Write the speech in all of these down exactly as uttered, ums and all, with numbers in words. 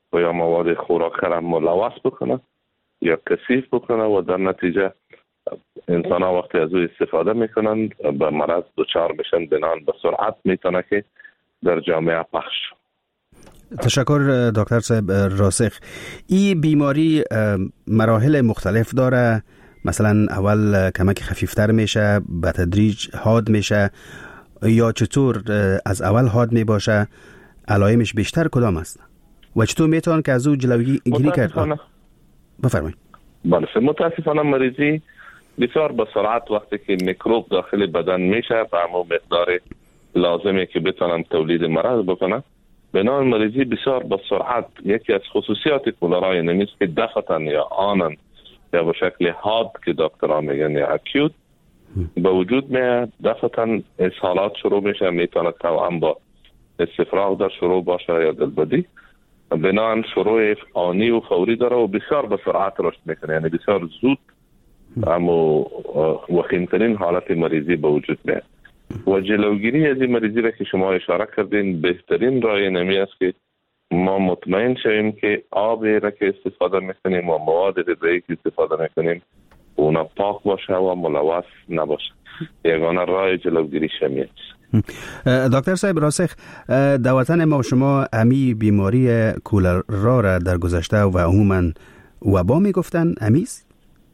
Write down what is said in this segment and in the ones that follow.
و یا مواد خوراک را ملوث بکنه یا کثیف بکنه و در نتیجه انسان ها وقتی از او استفاده میکنن به مرض دچار میشن، بنان به سرعت میتونه که در جامعه پخش. تشکر دکتر صاحب راسخ. این بیماری مراحل مختلف داره، مثلا اول کمک خفیفتر میشه، به تدریج حاد میشه، یا چطور از اول حاد میباشه؟ علائمش بیشتر کدام است و چطور میتونن که از او جلوگیری کرد؟ بفرمایید. بله، متاسفانه مریضی بسیار به سرعت وقتی که میکروب داخل بدن میشه به همون مقدار لازمه که بتونن تولید مرض بکنن. بنابراین مریضی بسیار به سرعت، یکی از خصوصیات کولرا اینه است که دفعتاً یا آنن یا به شکل حاد که دکترها میگن یا اکیوت به وجود میاد، دفعتاً اسهالات شروع میشه، میتونه توأم با استفراغ در شروع باشه یا دلبدی. بنابراین شروع آنی و فوری داره و بسیار به سرعت رشد میکنه، یعنی بسیار زود اما وخیمترین حالت مریضی به وجود میاد. و جلوگیری از این مریضی را که شما اشاره کردین، بهترین راه نمی است که ما مطمئن شویم که آبی را که استفاده میکنیم و مواد غذایی که استفاده میکنیم اونا پاک باشه و ملوث نباشه. یگانه راه جلوگیری شمیه. دکتر صاحب راسخ، در وطن ما شما امی بیماری کولرا را در گذشته و عموما وبا میگفتن، امیست؟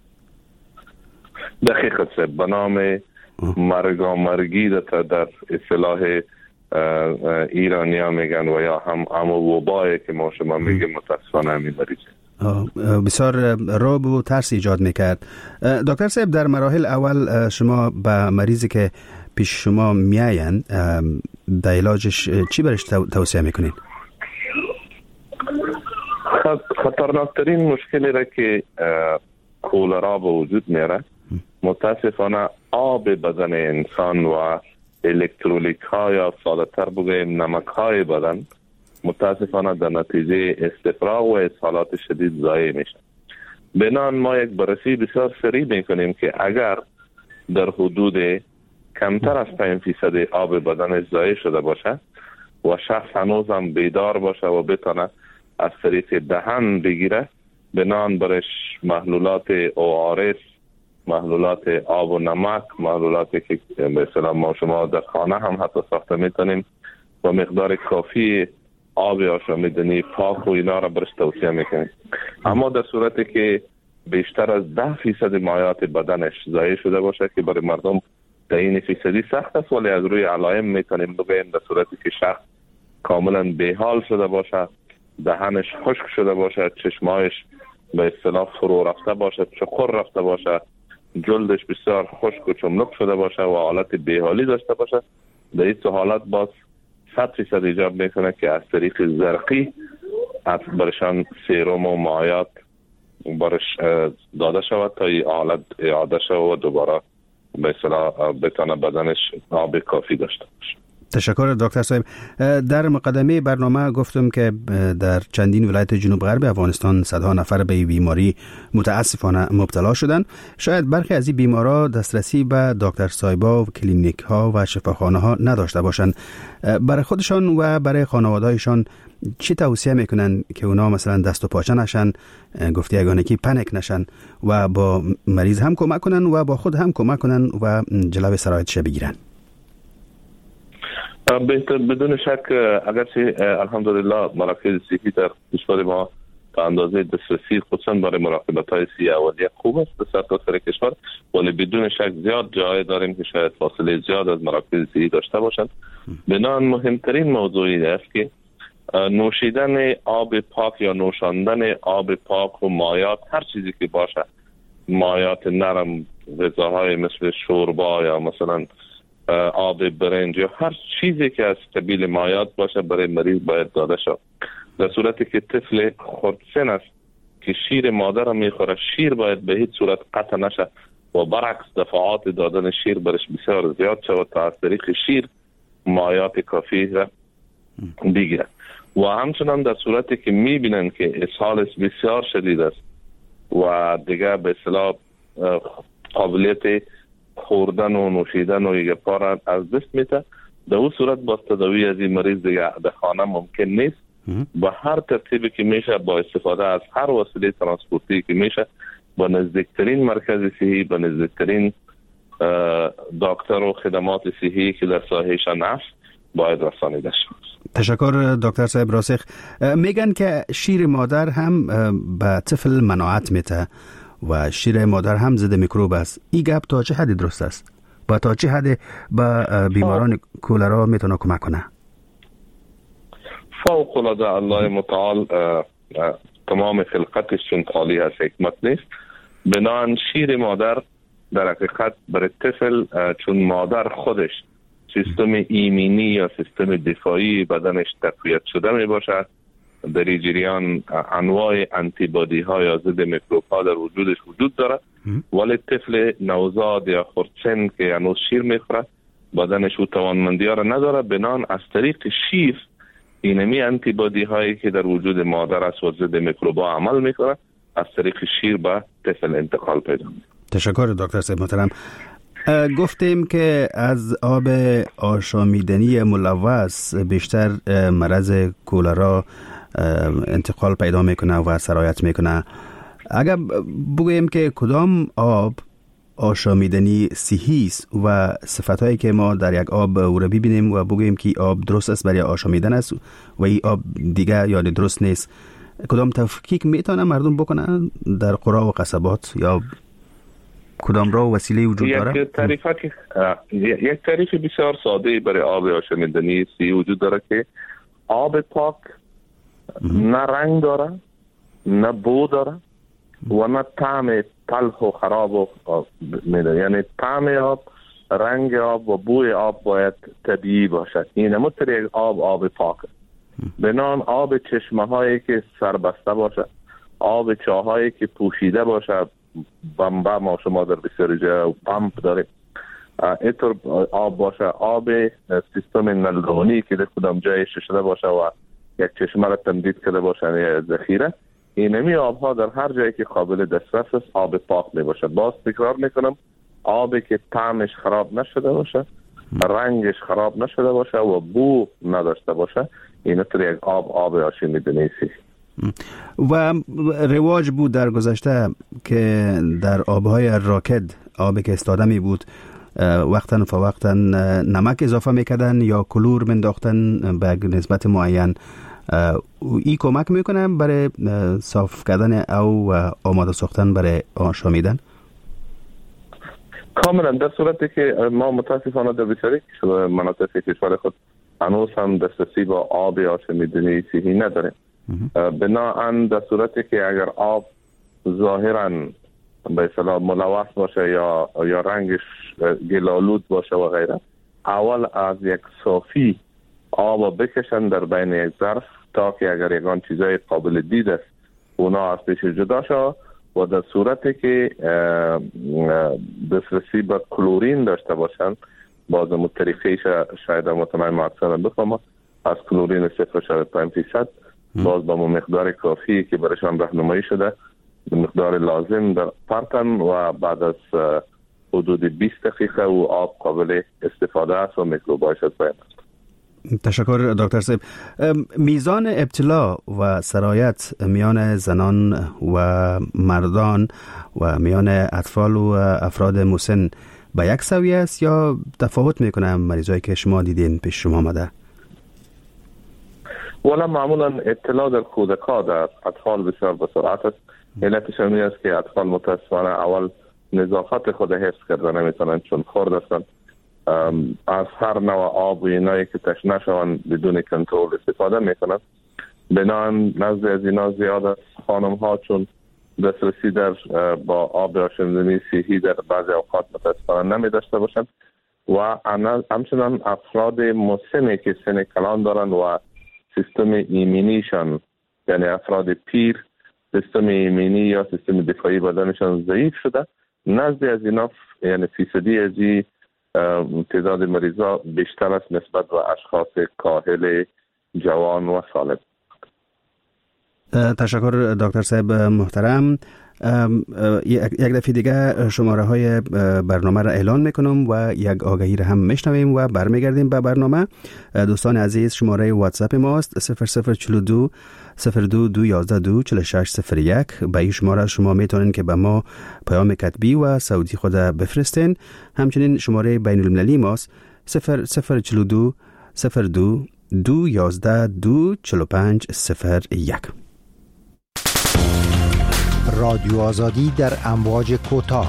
دقیقاً صاحب، به نام مرگا مرگی در اصطلاح ایرانی ها میگن و یا هم اما وبایی که ما شما میگیم متاسفانه همین مریضه. بسیار رعب و ترس ایجاد میکرد. دکتر صاحب، در مراحل اول شما به مریضی که پیش شما میاین در علاجش چی برش توصیه میکنین؟ خطرناکترین مشکلی را که کولرا به وجود میاره متاسفانه آب بدن انسان و الکترولیت ها یا ساده تر بگویم نمک های بدن متاسفانه در نتیجه استفراغ و اسهالات شدید ضایع میشه. بنان ما یک بررسی بسیار سریع میکنیم که اگر در حدود کمتر از پنج فیصد آب بدن ضایع شده باشه و شخص هنوز هم بیدار باشه و بتونه از طریق دهن بگیره، بنان برش محلولات او آر اس، محلولات آب و نمک، محلولاتی که به اصطلاح ما شما در خانه هم حتی ساخته میتونیم و مقدار کافی آب آشامیدنی پاک و اینا را برش توصیه میکنیم. اما در صورتی که بیشتر از ده فیصد مایات بدنش ضایع شده باشه که برای مردم تعیین فیصدی سخت است، ولی از روی علائم میتونیم بگیم در صورتی که شخص کاملا بیحال شده باشه، دهنش خشک شده باشه، چشمایش به اصطلاح فرو رفته باشه، چقر رفته باشه، جلدش بسیار خشک و چملک شده باشه و حالت بیحالی داشته باشه، در این حالت باز صد فیصد ایجاب میکنه که از طریق زرقی برشان سیروم و مایات برش داده شود تا این حالت اعاده شود و دوباره به اصطلاح بتونه بدنش آب کافی داشته باشه. تشکر دکتر صاحب. در مقدمه برنامه گفتم که در چندین ولایت جنوب غرب افغانستان صدها نفر به بیماری متاسفانه مبتلا شدند. شاید برخی از این بیمارا دسترسی به دکتر صاحبا و کلینیک ها و شفاخانه ها نداشته باشند. برای خودشان و برای خانواده‌هایشان چی توصیه میکنن که اونا مثلا دست و پاچه نشن، گفته یگانه کی پنیک نشن و با مریض هم کمک کنن و با خود هم کمک کنن و جلوی سرایتش بگیرن؟ بهتر بدون شک اگرچه الحمدلله مراکز صحی در کشور ما تا اندازه دسترسی خصوصا برای مراقبت های سی اولیه خوب است در سرتاسر کشور، ولی بدون شک زیاد جای داریم که شاید فاصله زیاد از مراکز صحی داشته باشند. بنابراین مهمترین موضوعی است که نوشیدن آب پاک یا نوشاندن آب پاک و مایات، هر چیزی که باشه، مایات نرم، غذاهای مثل شوربا یا مثلا آب برنج یا هر چیزی که از قبیل مایات باشه برای مریض باید داده شد. در صورتی که طفل خردسن است که شیر مادر را میخوره، شیر باید به هیچ صورت قطع نشه و برعکس دفعات دادن شیر برش بسیار زیاد شود تا از طریق شیر مایات کافی را بگیره. و همچنان در صورتی که میبینن که اسهالش بسیار شدید است و دیگه به اصطلاح قابلیت خوردن و نوشیدن و یک پار از دست میده، در اون صورت باز تداوی از این مریض دیگه در خانه ممکن نیست با هر ترتیبی که میشه، با استفاده از هر وسیله ترانسپورتی که میشه، با نزدیکترین مرکز صحی، با نزدیکترین دکتر و خدمات صحی که در ساحهشان است باید رسانیده شود. تشکر دکتر صاحب راسخ. میگن که شیر مادر هم به طفل مناعت میده و شیر مادر هم ضد میکروب است. این گپ تا چه حدی درست است؟ با تا چه حدی به بیماران کولرا میتونه کمک کنه؟ فوق العاده الله متعال تمام خلقتش چون خالی از حکمت نیست. بنابراین شیر مادر در حقیقت برای طفل چون مادر خودش سیستم ایمنی یا سیستم دفاعی بدنش تقویت شده می باشد، در این جریان انواع انتی بادی ها یا ضد میکروب ها در وجودش وجود داره، ولی طفل نوزاد یا خردسن که هنوز شیر میخوره بدنش او توانمندی ها را نداره. بنابراین از طریق شیر اینمی انتی بادی هایی که در وجود مادر است و ضد میکروب ها عمل میکنه از طریق شیر به طفل انتقال پیدا میکنه. تشکر دکتر صاحب محترم. گفتیم که از آب آشامیدنی ملوث بیشتر مرض کولرا انتقال پیدا میکنه و سرایت میکنه. اگر بگوییم که کدام آب آشامیدنی صحیح است و صفتایی که ما در یک آب او را ببینیم و بگوییم که آب درست است برای آشامیدن است و این آب دیگه یا درست نیست، کدام تفکیک میتونه مردم بکنن در قرا و قصبات یا کدام راه و وسیله وجود داره؟ یک تعریف که یک تعریف بسیار ساده برای آب آشامیدنی صحیح وجود داره که آب پاک نه رنگ داره، نه بو داره و نه طعم تلخ و خراب و میده. یعنی طعم آب، رنگ آب و بوی آب باید طبیعی باشد. این مطلب یک آب آب پاک. بنان آب چشمه هایی که سربسته باشه، آب چاهایی که پوشیده باشه، بمبا ما شما در بسیاری جا پمپ داریم، اینطور آب باشه، آب سیستم نلدونی که در کدام جای شده باشه و یک چشمه را تمدید کرده باشه یا ذخیره، اینمی آب ها در هر جایی که قابل دسترس است آب پاک می باشه. باز تکرار میکنم، آبی که طعمش خراب نشده باشه، رنگش خراب نشده باشه و بو نداشته باشه، این طور یک آب آب آشامیدنی است. و رواج بود در گذشته که در آبهای راکد، آبی که استادمی بود، وقتاً فوقتاً نمک اضافه میکردن یا کلور منداختن به نسبت معین. ای کمک میکنه برای صاف کردن او آماده ساختن برای آشامیدن؟ کاملا. در صورتی که ما متاسفانه در بسیاری مناطق کشور خود هنوز هم دسترسی با آب آشامیدنی صحیح نداریم. بناهن در صورتی که اگر آب ظاهراً به اصطلاح ملوث باشه یا یا رنگش گلالود باشه و غیره، اول از یک صافی آب بکشن در بین یک ظرف تا که اگر یگان چیزای قابل دید است اونا از پیش جدا شد و در صورتی که دسترسی به کلورین داشته باشن، بازم طریقه شاید مطمئن اکثر بفهمم از کلورین صفر شد پنج فیصد باز با مقدار کافی که برایشان راهنمایی شده مقدار لازم در پرتن و بعد از حدود بیست دقیقه و آب قابل استفاده است و میکروبایش از بین است. تشکر دکتر صاحب. میزان ابتلا و سرایت میان زنان و مردان و میان اطفال و افراد مسن به یک سویه است یا تفاوت میکنه مریضایی که شما دیدین پیش شما آمده؟ ولی معمولا ابتلا در کودک‌ها در اطفال بسیار بسرعت است. علتش این است که اطفال متاسفانه اول نظافت خود حفظ کرده نمیتونن چون خرد هستند، از هر نوع آب و اینایی که تشنه شوند بدون کنترل استفاده میکنند. بنابراین نزد از اینا زیاد است. خانم ها چون دسترسی در با آب آشامیدنی صحی در بعضی اوقات متاسفانه نمی داشته باشند و همچنان افراد مسنی که سن کلان دارند و سیستم ایمنیشان یعنی افراد پیر سیستم ایمنی یا سیستم دفاعی بدنشان ضعیف شده، نزد از اینا یعنی فیصدی از این تعداد مریضا بیشتر است نسبت به اشخاص کاهل جوان و سالم. تشکر دکتر صاحب محترم. یک دفعه دیگه شماره های برنامه را اعلان میکنم و یک آگهی را هم میشنویم و برمیگردیم به برنامه. دوستان عزیز، شماره واتساپ ماست صفر صفر چهل و دو صفر دو دو یازده دو چهل و شش صفر یک. به این شماره شما میتونین که به ما پیام کتبی و صوتی خود بفرستین. همچنین شماره بین المللی ماست صفر صفر چهل و دو صفر دو دو یازده دو چهل و پنج صفر یک. رادیو آزادی در امواج کوتاه.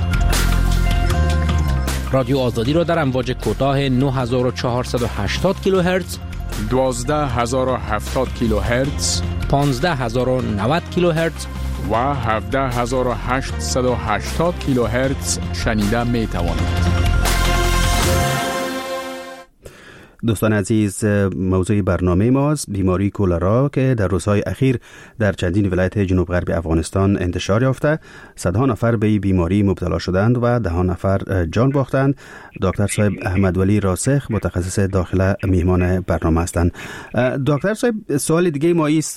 رادیو آزادی را در امواج کوتاه نه هزار و چهارصد و هشتاد کیلوهرتز، دوازده هزار و هفتاد کیلوهرتز، پانزده هزار و نود کیلوهرتز و هفده هزار و هشتصد و هشتاد کیلوهرتز شنیده می توانید. دوستان عزیز، موضوع برنامه ماست بیماری کولرا که در روزهای اخیر در چندین ولایت جنوب غرب افغانستان انتشار یافته. صدها نفر به بیماری مبتلا شدند و ده نفر جان باختند. دکتر صاحب احمد ولی راسخ متخصص داخله میهمان برنامه هستند. دکتر صاحب، سوال دیگه ما است،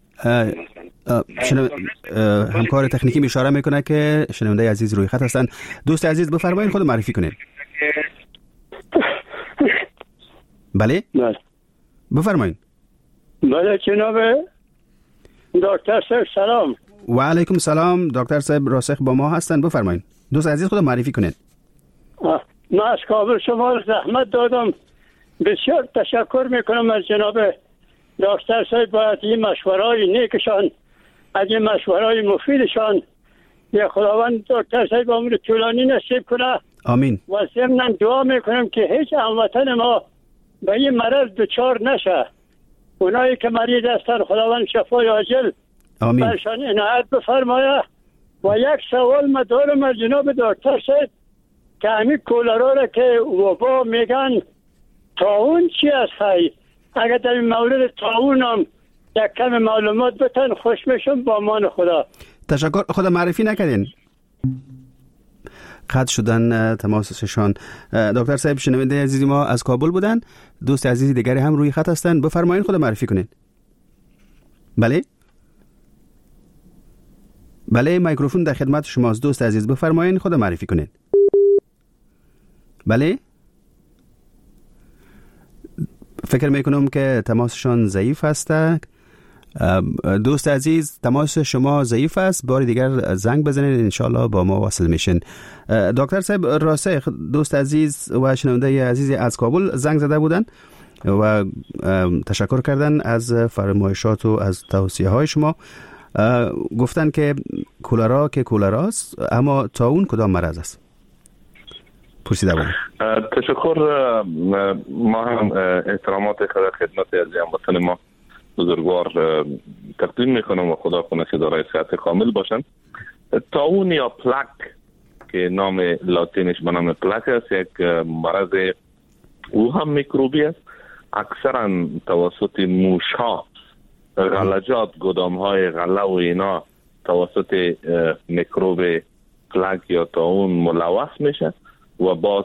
همکار تکنیکی اشاره میکنه که شنونده عزیز روی خط هستند. دوست عزیز بفرمایید خود معرفی کنید. بله؟ بله بفرمایید. بله جناب دکتر صاحب سلام. و علیکم سلام. دکتر صاحب راسخ با ما هستند، بفرمایید. دوست عزیز خود معرفی کنید. من از کابل شما زحمت دادم، بسیار تشکر میکنم از جناب دکتر صاحب. باید این مشورهای نیکشان، از این مشورهای مفیدشان یا خداوند دکتر صاحب عمر طولانی نصیب کنه. آمین. و ضمناً دعا میکنم که هیچ هموطن ما به این مرض دچار نشه. اونایی که مریض هستن خداوند شفای عاجل آمین برشان عنایت بفرمایه. و یک سوال ما دارم از جناب دکتر صاحب که همین کولرا را که وبا میگن طاعون چی است؟ خیلی اگر در این مورد طاعون هم یک کم معلومات بتن خوش میشم. با امان خدا. تشکر. خود معرفی نکردین، قطع شدن تماسشان. دکتر صاحب شنونده عزیزی ما از کابل بودن. دوست عزیزی دیگری هم روی خط هستن، بفرمایید خود معرفی کنین. بله بله میکروفون در خدمت شماست. دوست عزیز بفرمایید خود معرفی کنین. بله فکر میکنم که تماسشان ضعیف هسته. دوست عزیز تماس شما ضعیف است، بار دیگر زنگ بزنید، انشالله با ما واصل میشن. دکتر صاحب راسخ، دوست عزیز و شنونده عزیزی از کابل زنگ زده بودن و تشکر کردن از فرمایشات و از توصیه های شما. گفتن که کولرا که کولاراست، اما طاعون کدام مرض است؟ پرسیده بودن. تشکر. ما هم احترامات خدمت از هموطن ما بزرگوار تقدیم میکنم و خدا کنه که دارای صحت کامل باشن. طاعون یا پلک که نام لاتینش به نام پلک است، یک مرض او هم میکروبی است. اکثرا توسط موشها، غلجات، گدام های غله و اینا توسط میکروب پلک یا طاعون ملوث میشه و باز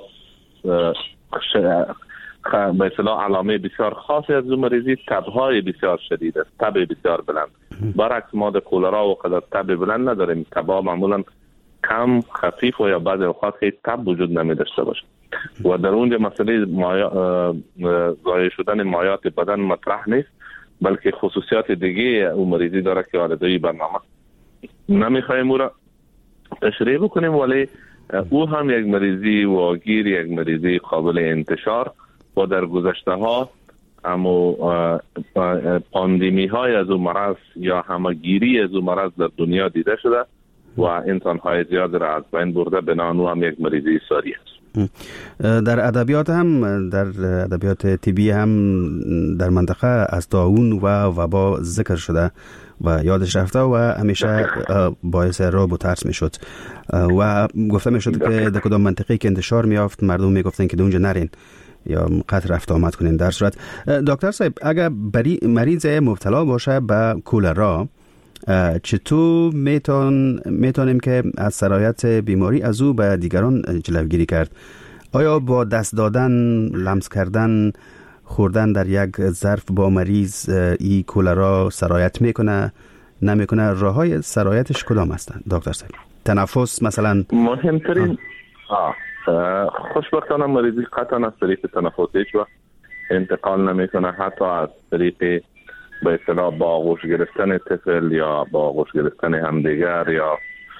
به اصطلاح علامه بسیار خاصی از اون مریضی تبهای بسیار شدید است، تب بسیار بلند. برعکس ما در کولرا و قدر تب بلند نداریم. تبها معمولا کم، خفیف و یا بعض اوقات خیلی تب وجود نمی داشته باشه و در اونجا مسئله ضایع شدن مایات بدن مطرح نیست، بلکه خصوصیات دیگه اون مریضی داره که آردایی برنامه نمیخوایم او را تشریح بکنیم، ولی او هم یک مریضی واگیر، یک مریضی قابل انتشار و در گذشته ها اما پاندمی های از اون مرض یا همگیری از اون مرض در دنیا دیده شده و انسان های زیاد را از بین برده، بنابراین هم یک مریضی ساری است. در ادبیات هم، در ادبیات طبی هم در منطقه از طاعون و وبا ذکر شده و یادش رفته و همیشه باعث رعب و ترس میشد و گفته میشد که در کدام منطقه که انتشار میافت مردم میگفتن که اونجا نرین یا قطع رفت آمد کنین. در صورت دکتر صاحب اگر بری مریض مبتلا باشه به کولرا، چطور میتون میتونیم که از سرایت بیماری از او به دیگران جلوگیری کرد؟ آیا با دست دادن، لمس کردن، خوردن در یک ظرف با مریض ای کولرا سرایت میکنه نمیکنه، راههای سرایتش کدام هستند دکتر صاحب؟ تنفس مثلا مهمترین آه. آه. خوشبختانه مریضی قطعا از طریق تنفس هیچ وقت انتقال نمیکنه، حتی از طریق به اصطلاح با آغوش گرفتن طفل یا با آغوش گرفتن همدیگر یا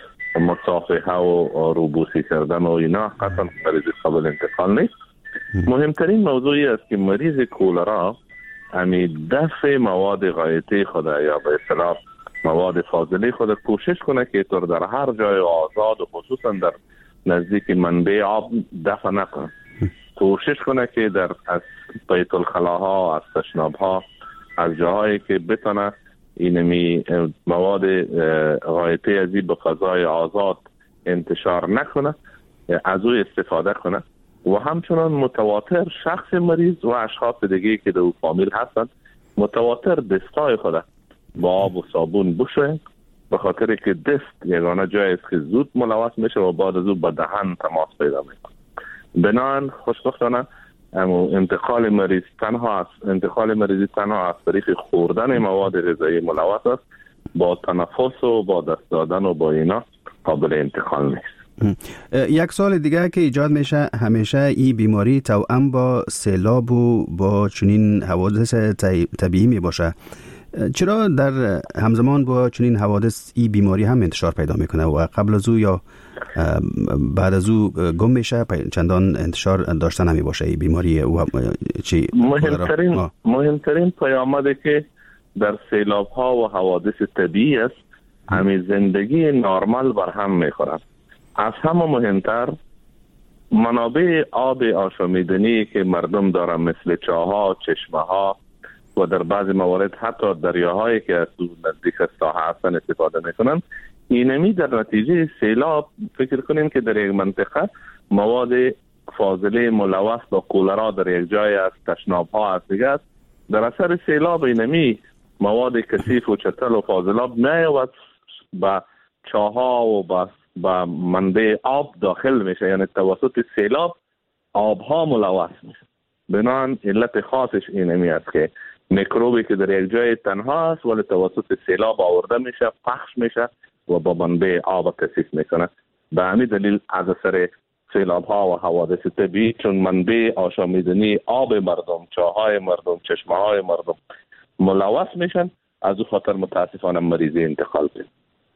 مصافحه و روبوسی کردن و اینا قطعا مریضی قابل انتقال نیست. مهمترین موضوعی است که مریض کولرا همین دفع مواد غایطی خود یا به اصطلاح مواد فاضله خود کوشش کنه که طور در هر جای آزاد و خصوصا در نزدیک منبع آب دفع نکنه. کوشش کنه که در از بیت الخلاها، از تشنابها، از جاهایی که بتونه اینمی مواد غایطی ازی به فضای آزاد انتشار نکنه از او استفاده کنه و همچنان متواتر شخص مریض و اشخاص دیگه که در فامیل هستند متواتر دستای خود با آب و صابون بشوین، به خاطر که دست یگانه جایی است که زود ملوث میشه و بعد از او به دهن تماس پیدا میکنه. بنابراین خوشبختانه انتقال مریض تنها است انتقال مریضی تنها از طریق خوردن مواد غذایی ملوث است، با تنفس و با دست دادن و با اینا قابل انتقال نیست. یک سال دیگه که ایجاد میشه همیشه این بیماری توأم با سیلاب و با چنین حوادث طبیعی می باشه. چرا در همزمان با چنین حوادث این بیماری هم انتشار پیدا میکنه و قبل از او یا بعد از او گم میشه، چندان انتشار داشته نمی باشه این بیماری؟ و چی مهمترین مهمترین پیامده که در سیلاب ها و حوادث طبیعی است همین زندگی نرمال بر هم میخورد. از همه مهمتر منابع آب آشامیدنی که مردم دارن مثل چاها، چشمه ها و در بعض موارد حتی دریاهایی که از نزدیک ساحل هستن استفاده میکنن، اینمی در نتیجه سیلاب فکر کنیم که در یک منطقه مواد فاضله ملوث با کولرا در یک جای از تشناب ها از دیگه است، در اثر سیلاب اینمی مواد کثیف و چتل و فاضلاب نیاید با چاها و با با منبع آب داخل میشه، یعنی توسط سیلاب آبها ملوث میشه. بنابراین علت خاصش اینمی است که میکروبی که در یک جای تنها است ولی توسط سیلاب آورده میشه، پخش میشه و با منبع آب کثیف میکنه. به همین دلیل از اثر سیلاب ها و حوادث طبیعی چون منبع آشامیدنی آب مردم، چاهای مردم، چشمه های مردم ملوث میشن، از او خاطر متاسفانه مریضی انتقال پیدا.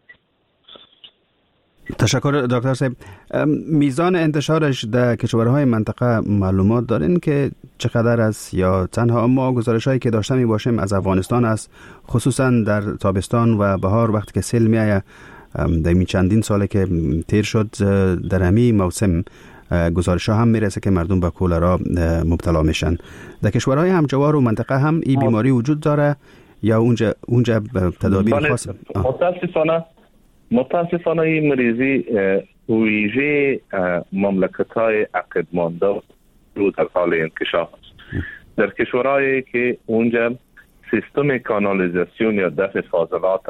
تشکر دکتر صاحب. میزان انتشارش در کشورهای منطقه معلومات دارین که چقدر است یا تنها ما گزارش هایی که داشته می باشیم از افغانستان است، خصوصا در تابستان و بهار وقتی که سیل می آید در می چندین ساله که تیر شد در همین موسم گزارش ها هم میرسه که مردم به کولرا مبتلا میشن. در کشورهای همجوار و منطقه هم این بیماری وجود داره یا اونجا اونجا تدابیر خاص؟ متاسفانه متاسفانه این مریضی ویژه مملکت‌های عقب مانده رو در حال انکشاف است. در کشورهایی که اونجا سیستم کانالیزاسیون یا دفع فاضلات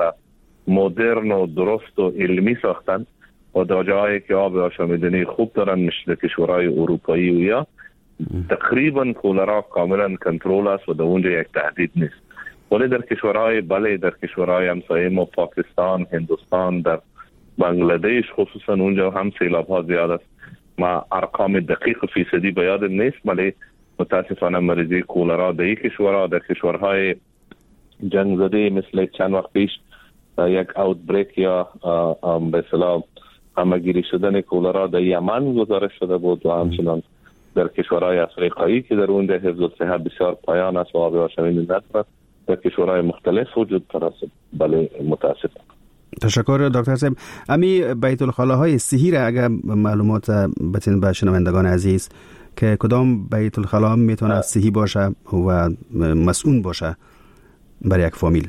مدرن و درست و علمی ساختن و در جاهایی که آب آشامیدنی خوب دارن مثل کشورهای اروپایی و یا تقریبا کولرا کاملا کنترل است و در اونجا یک تهدید نیست. ولی در کشورهای بله در کشورهای همسایه ما پاکستان، هندوستان، در بنگلادش خصوصا اونجا هم سیلاب ها زیاد است. ما ارقام دقیق فیصدی به یاد نیست ولی متاسفانه مریضی کولرا در این کشورها در کشورهای جنگ زده مثل چند وقت پیش یک اوت بریک یا به اصطلاح همگیری شدن کولرا در یمن گزارش شده بود و همچنان در کشورهای افریقایی که در اونجا حفظ الصحه بسیار پایان است و آب آشامیدنی ندارد، در کشورهای مختلف وجود دارد. بله متاسفم. تشکر دکتر صاحب. امی بیت الخلاهای صحی را اگر معلومات بتین به شنوندگان عزیز که کدام بیت الخلا میتونه صحی باشه و مسئول باشه برای یک فامیل؟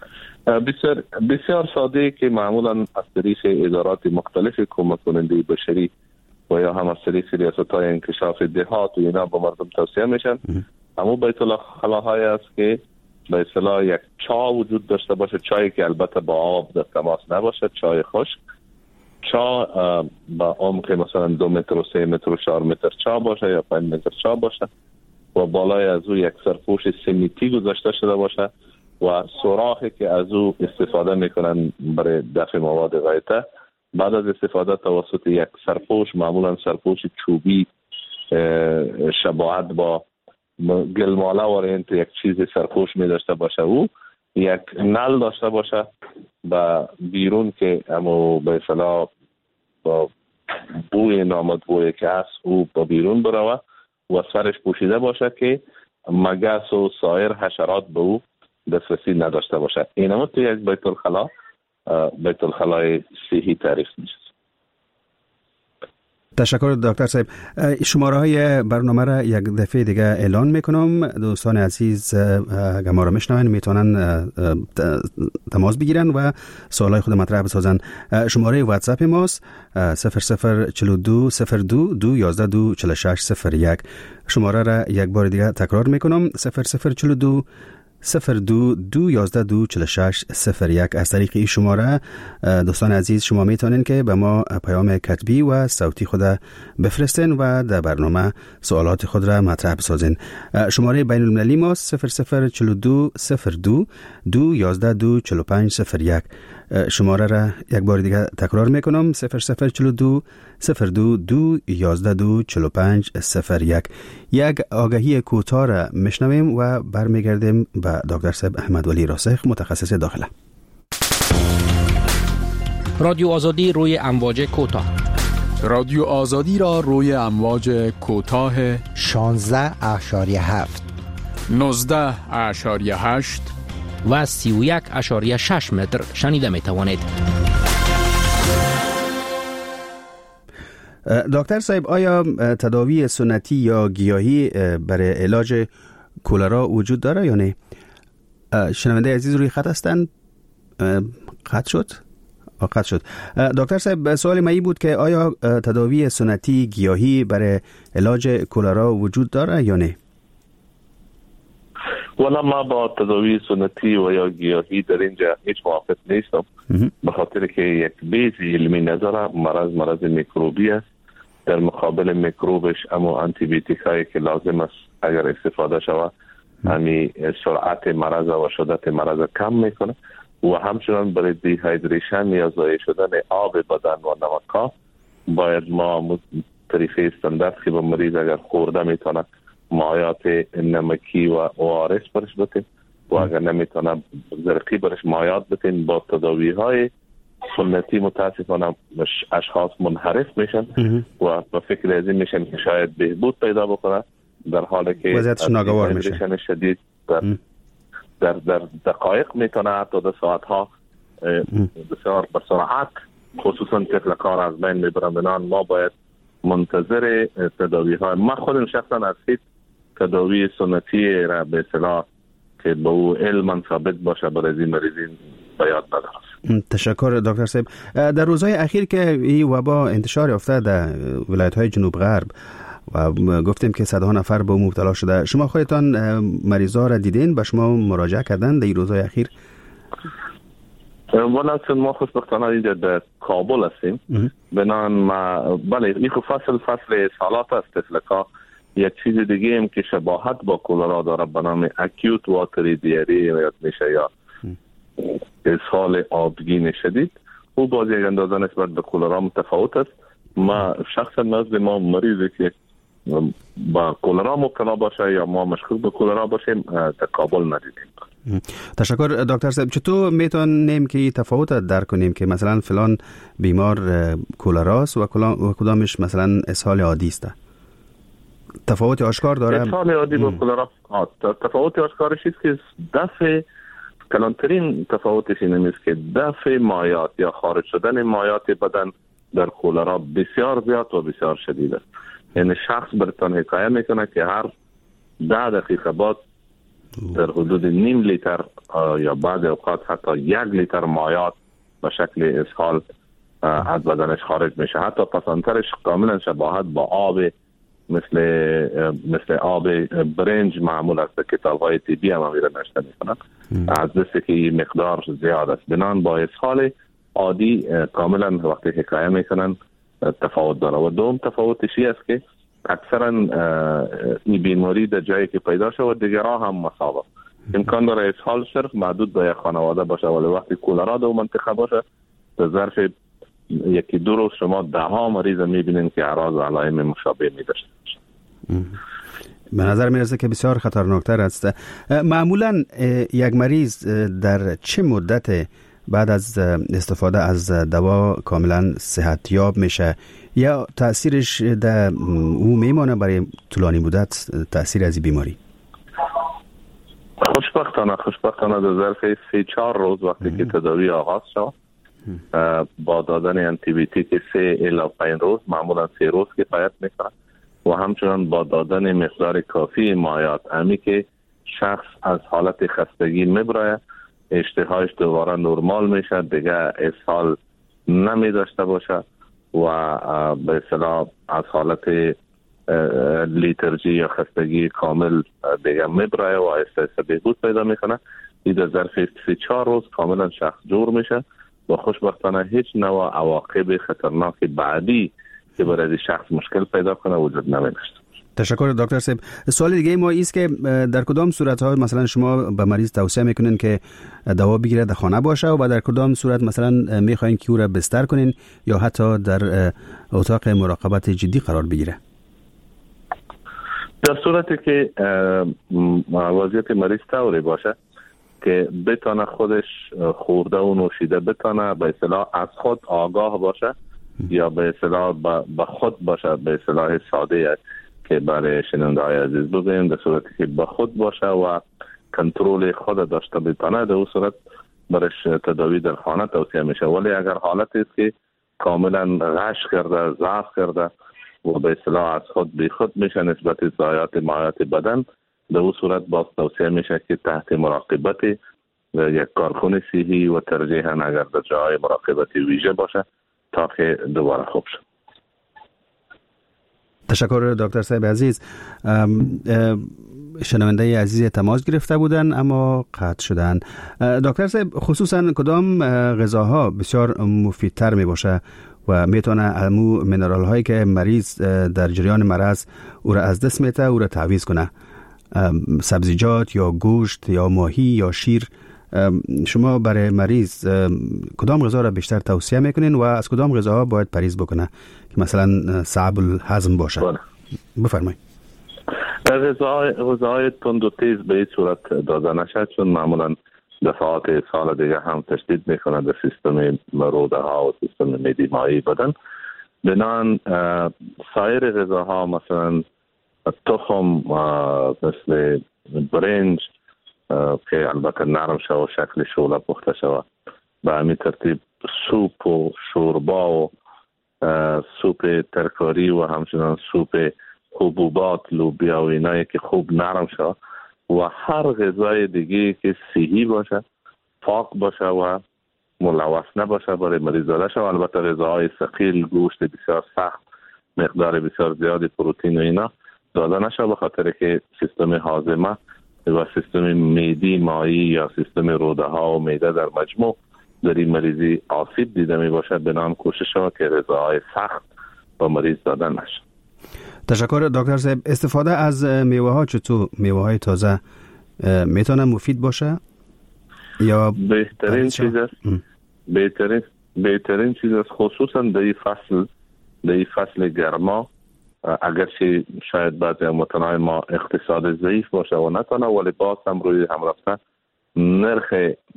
بسیار بسیار ساده که معمولا از طریق ادارات مختلف کمک کننده بشری و یا هم از طریق ریاست‌های انکشاف دهات و اینا با مردم توصیه میشن. اما بیت الخلاهای است که به اصطلاح یک چا وجود داشته باشه، چایی که البته با آب در تماس نباشه، چای خشک، چا با عمق مثلا دو متر و سه متر و چهار متر چا باشه یا پنج متر چا باشه و بالای از او یک سرپوش سمیتی گذاشته شده باشه و سوراخی که از او استفاده میکنن برای دفع مواد غایطه، بعد از استفاده توسط یک سرپوش، معمولا سرپوش چوبی شباهت با گلماله وارنت یک چیز سرپوش می داشته باشه، او یک نل داشته باشه و بیرون که امو به اصطلاح با بوی نامطبوعی که هست او با بیرون بروه و سرش پوشیده باشه که مگس و سایر حشرات به او دسترسی نداشته باشه. اینم تو یک بیت الخلا بیت الخلای صحی تعریف میشه. تشکر دکتر صاحب. شماره های برنامه را یک دفعه دیگه اعلان میکنم. دوستان عزیز اگر ما را میشنون میتونن تماس بگیرن و سوالای خود مطرح بسازن. شماره واتساپ ماست صفر صفر چهل و دو صفر دو دو یازده دو چهل و شش صفر یک. شماره را یک بار دیگه تکرار میکنم صفر صفر چهل و دو صفر دو دو یازده دو چهل و شش صفر یک. از طریق این شماره دوستان عزیز شما میتونین که به ما پیام کتبی و صوتی خود بفرستین و در برنامه سوالات خود را مطرح بسازین. شماره بین المللی ما صفر صفر چهل و دو صفر دو دو یازده دو چهل و پنج صفر یک. شماره را یک بار دیگه تکرار میکنم صفر صفر چهل و دو صفر دو دو یازده دو چهل و پنج صفر یک. یک آگهی کوتاه را میشنویم و برمیگردیم به دکتر صاحب احمد ولی راسخ متخصص داخله. رادیو آزادی روی امواج کوتاه. رادیو آزادی را روی امواج کوتاه شانزده اشاری هفت نوزده اشاری هشت و سی و یک اشاری شش متر شنیده می توانید. دکتر صاحب آیا تداوی سنتی یا گیاهی برای علاج کولرا وجود داره یا نه؟ شنونده عزیز روی خط هستند. قطع شد؟ قطع شد. دکتر صاحب سوال من بود که آیا تداوی سنتی گیاهی برای علاج کولرا وجود داره یا نه؟ ولی ما با تداوی سنتی و یا گیاهی در اینجا هیچ موافق نیستم، به خاطر که یک بیز علمی نظر مرض مرض میکروبی است. در مقابل میکروبش اما آنتی بیوتیک هایی که لازم است اگر استفاده شود همی سرعت مرض و شدت مرض کم میکنه و همچنان برای دیهایدریشن یا ضایع شدن آب بدن و نمک باید ما طریقه استاندارد که به مریض اگر خورده میتونه مایات نمکی و اوارس برش بتیم و اگر نمیتونه زرقی برش مایات بتیم. با تداوی های سنتی متاسفانه اشخاص منحرف میشن و به فکر از این میشن که شاید بهبود پیدا بکنه، در حالی که وضعیتش ناگوار میشه. شدید در, در, در دقایق میتونه حتی در ساعت ها بسیار بسرعت خصوصا طفل کار از بین میبرن. بنان ما باید منتظر تداوی های ما خودم شخصا از هیچ تداوی سنتی را به اصطلاح که به او علما ثابت باشه برای این مریضین باید ندارست. تشکر دکتر صاحب. در روزهای اخیر که این وبا انتشار یافته در ولایت های جنوب غرب و گفتیم که صدها نفر به مبتلا شده، شما خودتان مریضا را دیدین؟ به شما مراجعه کردن در این روزهای اخیر؟ ولکن ما خوشبختانه اینجا در کابل هستیم، بنان ما بله این فصل فصل سالات است. تفلکا یک چیز دیگه هم که شباهت با کولرا داره به نام اکیوت واتری دیاری یاد میشه یا اسهال آبگین شدید، او باز یک اندازه نسبت به کولرا متفاوت است. ما شخصا نزد ما مریضی که با کولرا مبتلا باشه یا ما مشکوک به کولرا باشیم در کابل ندیدیم. تشکر دکتر صاحب. چطور میتونیم که تفاوت درک کنیم که مثلا فلان بیمار کولراست و کدامش مثلا اسهال عادی است؟ تفاوت آشکار داره؟ اسهال عادی با کولرا تفاوت آشکارش است که دفع کلانترین تفاوتش این است که دفع مایات یا خارج شدن مایات بدن در کولرا بسیار زیاد و بسیار شدید است. یعنی شخص برتان حکایه میکنه که هر ده دقیقه بعد در حدود نیم لیتر یا بعد اوقات حتی یک لیتر مایات به شکل اسهال از بدنش خارج میشه. حتی پسانترش کاملا شباهت با آب مثل مثل آب برنج معمول است. کتاب های طبی هم میره نشته میکنن از دسته که این مقدار زیاد است. بنان با اسهال عادی کاملا وقتی حکایه میکنن تفاوت داره. و دوم تفاوتش است که اکثرا این بیماری در جایی که پیدا شود دیگرها هم مصابه. امکان داره اسهال صرف محدود به یک خانواده باشه، ولی وقتی کولرا در منطقه باشه در ظرف یکی دو روز شما ده ها مریض میبینین که اعراض و علائم مشابه میداشته باشه. به نظر میرسه که بسیار خطرناکتر است. معمولا یک مریض در چه مدت بعد از استفاده از دوا کاملا صحتیاب میشه یا تاثیرش در او میمانه برای طولانی مدت، تاثیر از این بیماری؟ خوشبختانه خوشبختانه در ظرف سه چهار روز وقتی که تداوی آغاز شد با دادن آنتی بیوتیک سه الی پنج روز، معمولا سه روز کفایت میکنه و همچنان با دادن مقدار کافی مایعات امی که شخص از حالت خستگی میبره، اشتهایش دوباره نرمال میشه، دیگه اسهال نمی داشته باشه و به اصطلاح از حالت لیترژی یا خستگی کامل دیگه میبره و آهسته بهبود پیدا میکنه. این در ظرف سه چهار روز کاملا شخص جور میشه و خوشبختانه هیچ نوع عواقب خطرناک بعدی که برای شخص مشکل پیدا کنه وجود نمیداشته. تشکر دکتر صاحب. سوال دیگه ما ایست که در کدام صورت‌ها مثلا شما به مریض توصیه میکنین که دوا بگیره در خانه باشه و در کدام صورت مثلا میخواین که او را بستر کنین یا حتی در اتاق مراقبت جدی قرار بگیره؟ در صورتی که وضعیت مریض طوری باشه که بتانه خودش خورده و نوشیده بتانه به اصطلاح از خود آگاه باشه یا به اصطلاح به خود باشه، به اصطلاح ساده که برای شنونده های عزیز بگویم، در صورتی که به خود باشه و کنترل خود داشته بتانه در اون صورت برش تداوی در خانه توصیه میشه. ولی اگر حالتی است که کاملا غش کرده، ضعف کرده و به اصطلاح از خود بی خود میشه نسبت ضایعات مایعات بدن، در اون صورت باز توصیه میشه که تحت مراقبت یک کارکن صحی و ترجیحاً اگر در جای مراقبت ویژه باشه تا که دوباره خوب شد. تشکر دکتر صاحب عزیز. شنونده عزیز تماس گرفته بودن اما قطع شدن. دکتر صاحب خصوصا کدام غذاها بسیار مفیدتر می باشه و میتونه همو منرال هایی که مریض در جریان مرض او را از دست میته او را تعویض کنه؟ سبزیجات یا گوشت یا ماهی یا شیر، شما برای مریض کدام غذا را بیشتر توصیه میکنین و از کدام غذاها باید پرهیز بکنه که مثلا صعب الهضم باشه؟ بفرمایید. غذاهای غذاهای تند و تیز به این صورت داده نشد چون معمولا دفعات سال دیگه هم تشدید میکنه در سیستم روده ها و سیستم معده مایع بدن. بنان سایر غذاها مثلا تخم مثل برنج که البته نرم شود و شکل شوله پخته شود، به همین ترتیب سوپ و شوربا و سوپ ترکاری و همچنان سوپ حبوبات لوبیا و اینایی که خوب نرم شود و هر غذای دیگه که صحی باشه، پاک باشه و ملوث نباشه برای مریض داده شود. البته غذاهای ثقیل، گوشت بسیار سخت، مقدار بسیار زیادی پروتئین و اینا داده نشه به خاطر که سیستم هاضمه و سیستم معدی مایع یا سیستم روده ها و معده در مجموع در این مریضی آسیب دیده می باشه. بنام کوشش شود که غذاهای سخت با مریض داده نشه. تشکر دکتر صاحب. استفاده از میوه ها چطور؟ میوه های تازه میتونه مفید باشه یا بهترین چیز است؟ بهترین بهترین چیز است خصوصا در این فصل در این فصل گرما، اگرچه شاید بعضی متنای ما اقتصاد ضعیف باشه و نتونه، ولی باز هم روی هم رفته نرخ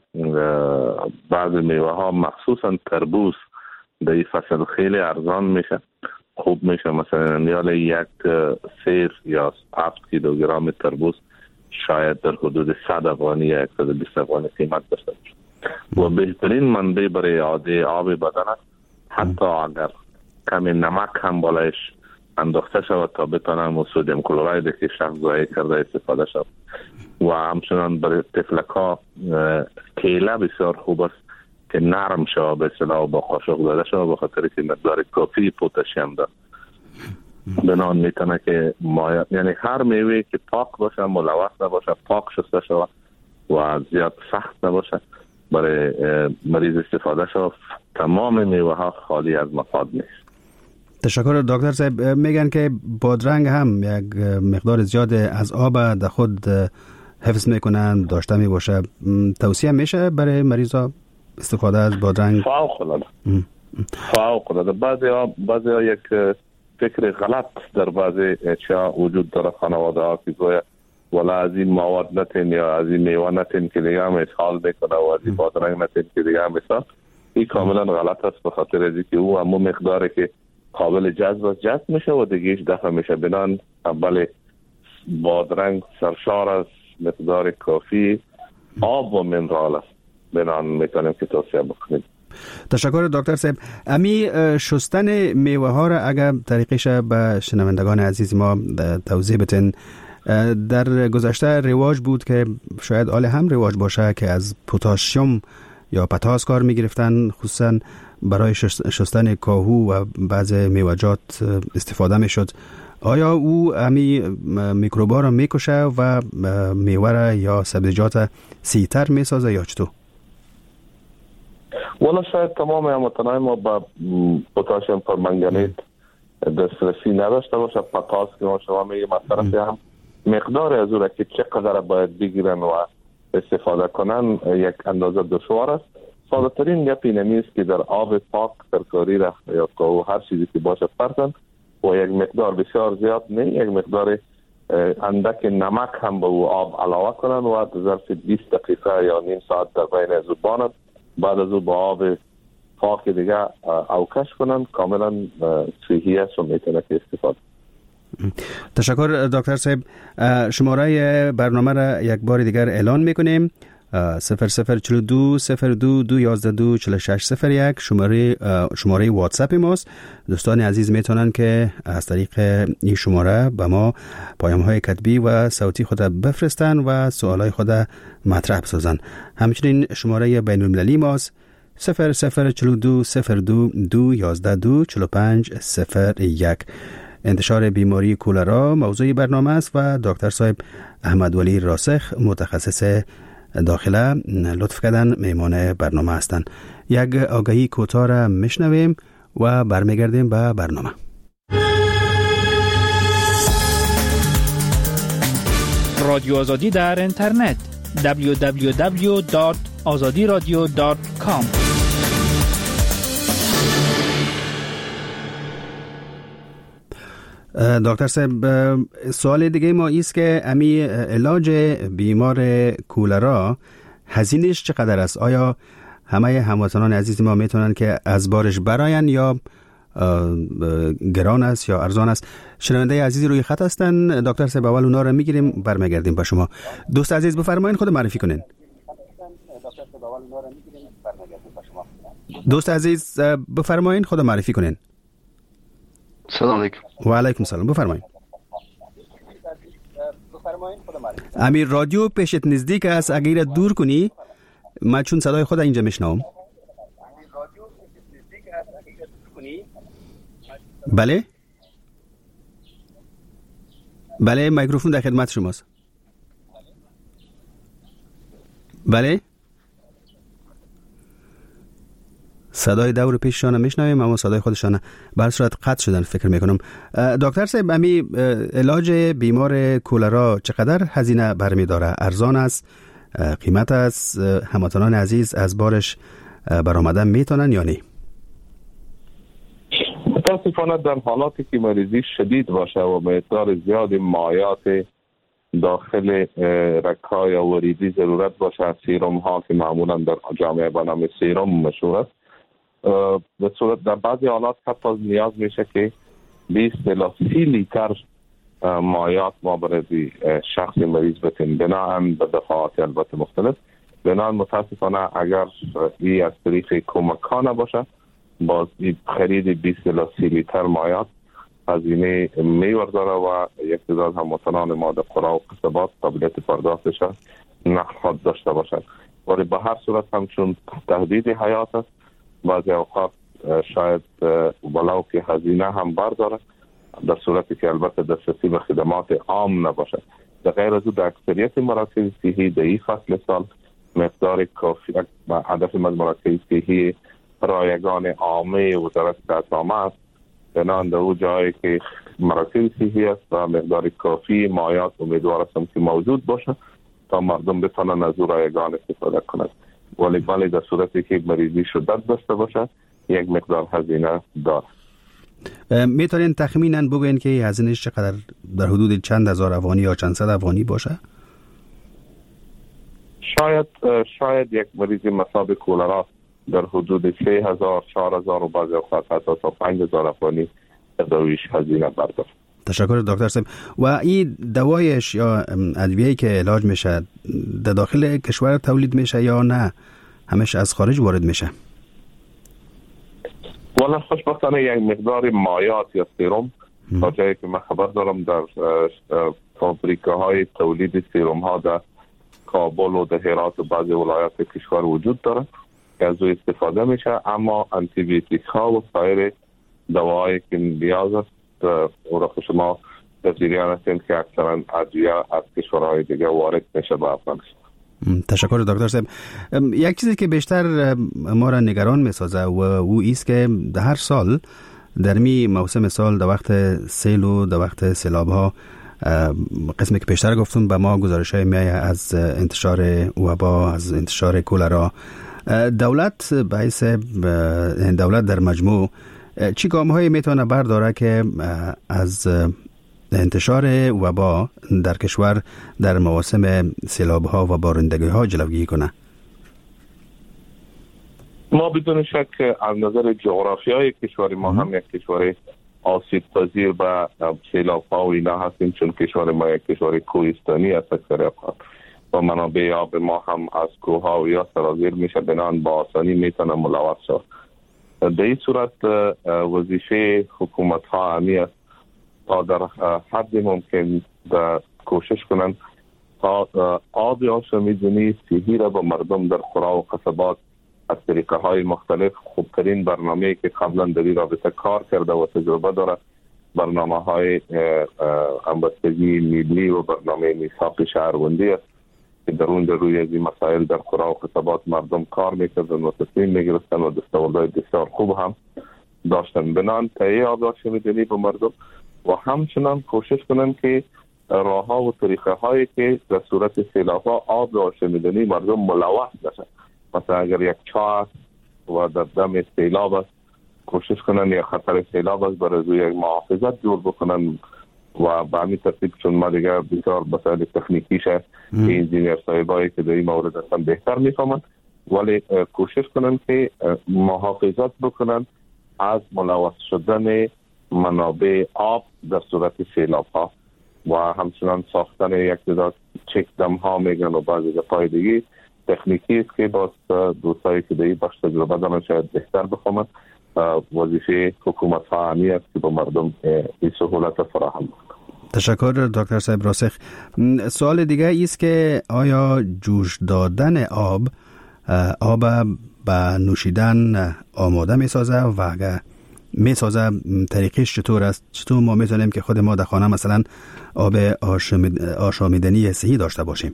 بعضی میوه ها مخصوصا تربوز در این فصل خیلی ارزان میشه، خوب میشه. مثلا یا یک سیر یا هفت کیلوگرم تربوز شاید در حدود صد افغانی یا صد و بیست افغانی قیمت داشته باشه و بهترین منبع برای اعاده آب بدن است. حتی اگر کمی نمک هم بالایش انداخته شود تا بتانم سدیم کلراید که شخص ضایع کرده استفاده شود. و همچنان برای طفلک ها کیله بسیار خوب است که نرم شود به اصطلاح با قاشق داده شود به خاطر که مقدار کافی پتاسیم دارد. بنان میتونه که مایع، یعنی هر میوه که پاک باشه، ملوث نباشه، پاک شسته شود و زیاد سخت نباشه برای مریض استفاده شود. تمام میوه ها خالی از مفاد نیست. تشکر دکتر صاحب. میگن که بادرنگ هم یک مقدار زیاد از آب در خود حفظ میکنن داشته می باشه. توصیه میشه برای مریضا استفاده از بادرنگ؟ فوق العاده فوق العاده. بعضی ها بعضی ها یک فکر غلط در بعضی اشیاء وجود داره خانواده ها که گویا ولی از این مواد نتین یا از این میوه نتین که دیگه هم اسهال میکنه و از این بادرنگ نتین که دیگه هم اسهال. این کاملا غلط است به خاطر از که او همون مقداری که قابل جذب جذب میشه و دیگه ایش دفع میشه. بنان اول بادرنگ سرشار از مقدار کافی آب و منرال است. بنان میتونیم که توصیه بکنیم. تشکر دکتر صاحب. امی شستن میوه ها را اگر طریقش به شنوندگان عزیز ما توضیح بتین. در گذشته رواج بود که شاید آل هم رواج باشه که از پتاسیم یا پتاس کار می گرفتن، خصوصا برای شستن کاهو و بعض میوه‌جات استفاده می شد. آیا او امی میکروبا را می کشه و میوه را یا سبزیجات سیتر می سازه یا چطور؟ والا شاید تمام هموطنان ما با پتاسیم پرمنگنیت دسترسی نداشته باشه. پتاس که ما شما میگه مصرف هم مقدار از او را که چقدر باید بگیرن و استفاده کنن یک اندازه دشوار است. ساده ترین گپ این است که در آب پاک ترکاری را یا کاهو هر چیزی که باشد پرتن و یک مقدار بسیار زیاد نه، یک مقدار اندک نمک هم به او آب علاوه کنن و در ظرف بیست دقیقه یا نیم ساعت در بین از او بانند. بعد از او با آب پاک دیگه اوکش کنن. کاملا صحیح است و میتونه که استفاده. تشکر دکتر صاحب. شماره برنامه را یک بار دیگر اعلان میکنیم. صفر صفر چلو دو صفر دو دو یازده دو چلو شش صفر یک شماره شماره واتساپ ماست. دوستان عزیز میتونن که از طریق این شماره به ما پیام های کتبی و صوتی خود بفرستن و سوالای خود مطرح بسازن. همچنین شماره بین المللی ماست صفر صفر چلو دو صفر دو دو یازده دو چلو پنج صفر یک. انتشار بیماری کولرا موضوع برنامه است و دکتر صاحب احمد ولی راسخ متخصص داخله لطف کردن میمان برنامه هستند. یک آگهی کوتاه را میشنویم و برمیگردیم به برنامه. رادیو آزادی در اینترنت دبلیو دبلیو دبلیو دات آزادی رادیو دات کام. دکتر صاحب سوال دیگه ما ایست که امی علاج بیمار کولرا هزینهش چقدر است؟ آیا همه هموطنان عزیز ما میتونن که از بارش براین یا گران است یا ارزان است؟ شنونده عزیزی روی خط هستن دکتر صاحب، اول اونا رو میگیریم برمیگردیم با شما. دوست عزیز بفرمایید خود معرفی کنین. دوست عزیز بفرمایید خود معرفی کنین. سلام علیکم. و علیکم سلام. بفرمایید. امیر رادیو پیشت نزدیک است، اگر دور کنی من چون صدای خود اینجا میشنوم. بله بله میکروفون در خدمت شماست. بله صدای دور پیششان میشنویم اما صدای خودشان به صورت قطع شدن فکر میکنم. دکتر صاحب امی علاج بیمار کولرا چقدر هزینه برمیداره؟ ارزان است؟ قیمت است؟ هموطنان عزیز از بارش برآمدن میتونن یا نه؟ متاسفانه در حالاتی که مریضی شدید باشه و مقدار زیاد مایات داخل رگ‌های وریدی ضرورت باشه، سیروم ها که معمولا در جامعه به نام سیروم مشهور است، به صورت در بعضی حالات حتی نیاز میشه که بیست الی سی لیتر مایات ما برای شخص مریض بتیم، بناهن به دفعات البته مختلف. بناهن متاسفانه اگر این از طریق کمکانه باشه باز خرید بیست الی سی لیتر مایات هزینه میورداره و یک تعداد هموطنان ما در قرى و قصبات قابلیت پرداختش نخواهد داشته باشد. ولی به هر صورت همچون تهدید حیات است، بعضی اوقات شاید ولو که هزینه هم برداره در صورتی که البته دسترسی به خدمات عام نباشد. در غیر از او در اکثریت مراکز صحی در این فصل سال مقدار کافی و هدف از مراکز صحی رایگان عامه وزارت صحت است. بنان در او جایی که مراکز صحی است و مقدار کافی مایات امیدوار هستم که موجود باشه تا مردم بتونن از او رایگان استفاده کنند. ولی بله در صورتی که مریضی شدت داشته باشه یک مقدار هزینه داره. میتونین تخمینا بگوین که هزینهش چقدر، در حدود چند هزار افغانی یا چند صد افغانی باشه؟ شاید شاید یک مریض مصاب کولرا در حدود سه هزار چهار هزار و بعضی اوقات حتی تا پنج هزار افغانی دویش هزینه برداشت. تشکر دکتر صاحب. و این دوایش یا ادویه‌ای که علاج میشه در داخل کشور تولید میشه یا نه همش از خارج وارد میشه؟ والا خوشبختانه یک مقدار مایات یا سیروم تا جایی که من خبر دارم در فابریکه‌های تولید سیروم ها در کابل و در هرات و بعضی ولایات کشور وجود داره که از او استفاده میشه، اما آنتی بیوتیک ها و سایر دوایی که نیاز است او را شما در جریان هستیم که اکثرا ادویه از کشورهای دیگه وارد میشه به افغانستان. تشکر دکتر صاحب. یک چیزی که بیشتر ما را نگران میسازه و او ایست که در هر سال در می موسم سال در وقت سیل و در وقت سیلاب ها قسمی که پیشتر گفتم به ما گزارش های می از انتشار وبا، از انتشار کولرا. دولت باعث دولت در مجموع چی گام هایی میتونه برداره که از انتشار وبا در کشور در مواسم سیلاب ها و بارندگی ها جلوگیری کنه؟ ما بدون شک از نظر جغرافیای کشور ما هم یک کشور آسیب پذیر به سیلاب ها و اینا هستیم، چون کشور ما یک کشور کوهستانی است اکثر اوقات و منابع آب ما هم از کوه ها و یا سرازیر میشه، بنان با آسانی میتونه ملوث شد. در این صورت وظیفه حکومت ها همی است تا در حد ممکن کوشش کنند تا آب آشامیدنی صحی را به مردم در قرا و قصبات از طریقه های مختلف، خوبترین برنامه‌ای که قبلا در این رابطه کار کرده و تجربه داره برنامه های همبستگی ملی و برنامه میثاق شهروندی است که در اون در روی از این مسائل در قرا و قصبات مردم کار میکردن و تصمیم میگرفتن و دستاوردهای بسیار خوب هم داشتن. بنان تهیه آب آشامیدنی به مردم و همچنان کوشش کنن که راه ها و طریقه هایی که در صورت سیلاب ها آب آشامیدنی مردم ملوث نشه، مثلا اگر یک چاه و در دم سیلاب است کوشش کنن یا خطر سیلاب است برای روی یک محافظت جور بکنن و به همین ترتیب، چون ما دیگه بسیار مسائل تکنیکیشه که انجینیر صاحبایی که در این مورد هستن بهتر میفهمن، ولی کوشش کنن که محافظت بکنن از ملوث شدن منابع آب در صورت سیلاب ها و همچنان ساختن یک تعداد چک دم ها میگن و بعضی دفعه دیگه تکنیکی است که باز دوستایی که در این بخش تجربه دارن شاید بهتر بفهمن. وظیفه حکومت ها همی است که به مردم این سهولت فراهم کنند. تشکر دکتر صاحب راسخ. سوال دیگه ایست که آیا جوش دادن آب آب به نوشیدن آماده می سازه و اگر می سازه طریقش چطور است؟ چطور ما میتونیم که خود ما در خانه مثلا آب آشامیدنی صحی داشته باشیم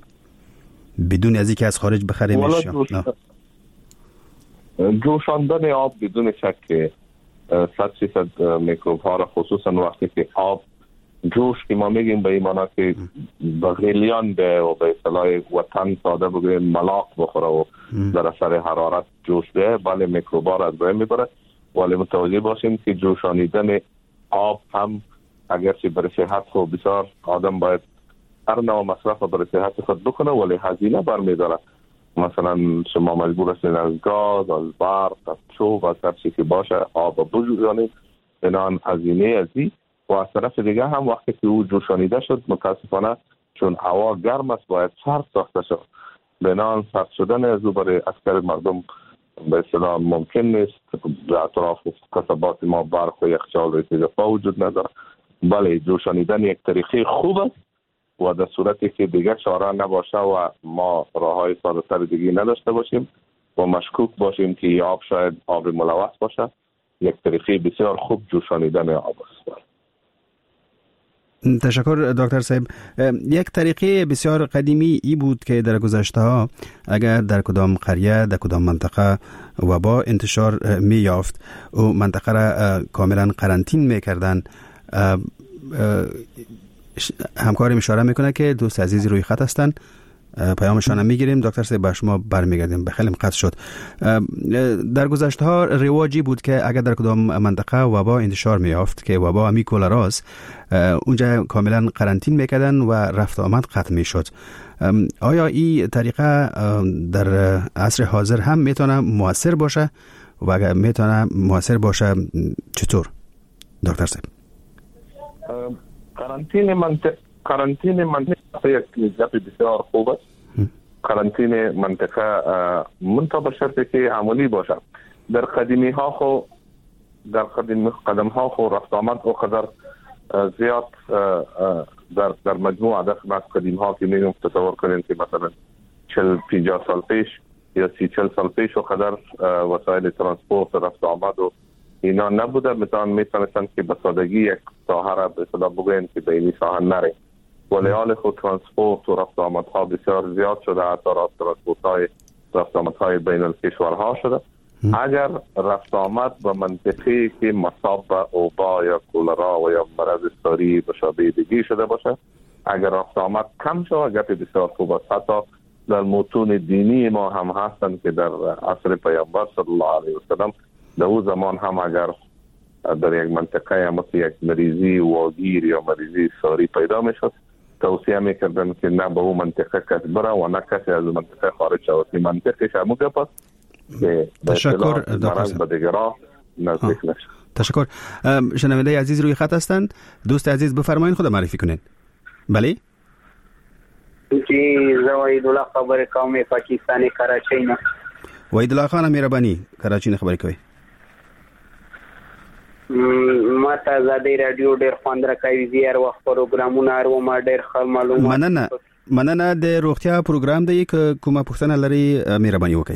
بدون از اینکه از خارج بخریمش؟ جوش... جوشاندن آب بدون شک صد فیصد میکروب ها را، خصوصا وقتی که آب جوش که ما میگیم به این معنی که بغلیان به و به اصطلاح وطن ساده بگویم ملاق بخوره و در اثر حرارت جوش به، بله میکروب ها را از بین میبره. ولی متوجه باشیم که جوشانیدن آب هم اگرچه برای صحت خود بسیار آدم باید هر نوع مصرف برای صحت خود بکنه، ولی هزینه برمیداره. مثلا شما مجبور هستید از گاز، از برق، از چوب، از هر چیزی که باشه آب بجوشانید، بنان هزینه ازی. و از طرف دیگه هم وقتی که او جوشانیده شد متاسفانه چون هوا گرم است باید سرد ساخته شد، بنان سرد شدن از او برای اکثر مردم به اصطلاح ممکن نیست. در اطراف قصبات ما برق و یخچال و اتفاق وجود نداره. بله جوشانیدن یک طریقه خوب است و در صورتی که دیگه چاره نباشه و ما راههای ساده‌تر دیگه نداشته باشیم و مشکوک باشیم که آب شاید آب ملوث باشه، یک طریقه بسیار خوب جوشانیدن آب است. تشکر دکتر صاحب. یک طریقه بسیار قدیمی ای بود که در گذشته ها اگر در کدام قریه در کدام منطقه وبا انتشار می یافت و منطقه را کاملا قرنطین می کردن. همکارم اشاره میکنه که دوست عزیزی روی خط هستن. پیامشان هم میگیریم. دکتر صاحب به شما برمیگردیم. بخیلیم قطع شد. در گذشته ها رواجی بود که اگر در کدام منطقه وبا انتشار میافت که وبا همی کولراست، اونجا کاملا قرنطین میکردن و رفت آمد قطع میشد. آیا این طریقه در عصر حاضر هم میتونه موثر باشه و اگر میتونه موثر باشه چطور دکتر صاحب؟ قرنطین منطقه قرنطین منطقه یک گپ بسیار خوب است. قرنطین منطقه منتها به شرطی که عملی باشه. در قدیمی ها خو در قدیم قدم ها خو رفت آمد او قدر زیاد در در مجموع داخل از قدیم ها که میگم تصور کنین که مثلا چهل پنجاه سال پیش یا سی چهل سال پیش و قدر وسایل ترانسپورت رفت آمد و اینا نبوده، مثلا میتونستن که به سادگی یک ساحه را به صدا بگوین که به این ساحه نره، ولی حال خود ترانسپورت و رفت آمدها بسیار زیاد شده، حتی ترانسپورت های رفت آمدهای بین الکشورها شده. اگر رفت آمد به منطقه که مصاب به اوبا یا کولرا و یا مرض ساری به شابه دیگی شده باشه، اگر رفت آمد کم شود، گپ بسیار خوب است. حتی در متون دینی ما هم هستند که در عصر پیامبر صلی الله علیه و سلم در او زمان هم اگر در یک منطقه هم مثل یک مریضی واگیر یا مریضی ساری پیدا میشد، توصیه میکردن که نه به اون منطقه کس بره و نه کسی از منطقه خارج شود. این منطقه شما گپ تشکر دکتر دیگران نزدیک نشه. تشکر. شنونده عزیز روی خط هستند. دوست عزیز بفرمایید، خود معرفی کنین. بله جی زوید الله خبر قوم پاکستانی کراچی نه. وحید الله خان مهربانی کراچی نه خبرې کوي. ما ته زادي رادیو ډېر خوند راکوي، زیار وخت پروګرامونه ارو ما ډېر ښه معلومات. مننه مننه د روغتیا پروګرام دی که کومه پوښتنه لري مهرباني وکړئ.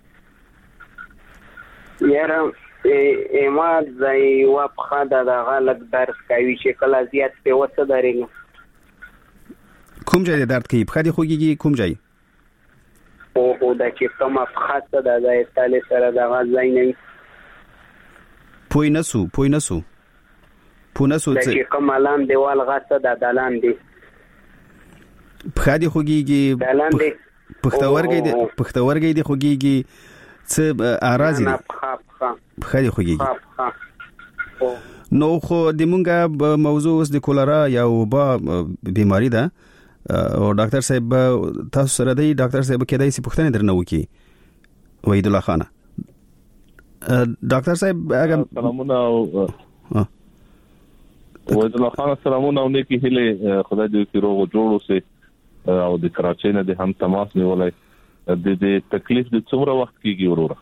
یاره ما ځای و په خاطر دا غلط درس کوي چې کله زیات په وڅ درېږي. کوم ځای درد کوي؟ په خاطر خوږي کوم ځای؟ او او دا چې کومه په خاطر دا ځای تل سره دا ځای نه پوی نسو پوی نسو پوی نسو څه چې کوم لام دیوال غاڅه د دالان دی په خاطر خوږي دالان دی پختورګي دی پختورګي دی خوږي څه اراضي دی په خاطر خوږي. نو خو د مونږه موضوع اوس د کولرا یا وبا بیماری ده او ډاکټر صاحب تاسو سره دی. ډاکټر صاحب کېدای شي پوښتنه درنه وکړي. وحید الله خان ډاکټر صاحب اگر سلامونه او وحید الله خان سلامونه او نیکی هله خدای دې کې روغ جوړ اوسه او د کراچۍ نه د هم تماس نیولای. د دې تکلیف د څومره وخت کېږي وروره؟